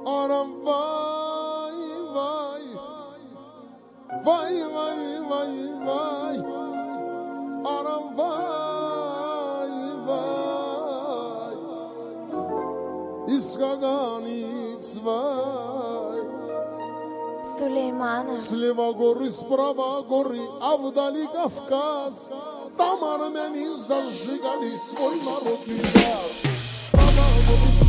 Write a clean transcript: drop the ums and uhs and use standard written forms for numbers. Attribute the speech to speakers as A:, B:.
A: Anam vay vay. Vay vay vay vay. Anam vay vay. Iskaganic vay.
B: Сулеймана.
A: Слева горы, справа горы, а вдали Кавказ. Там армяне зажигали свой народный газ. Справа горы,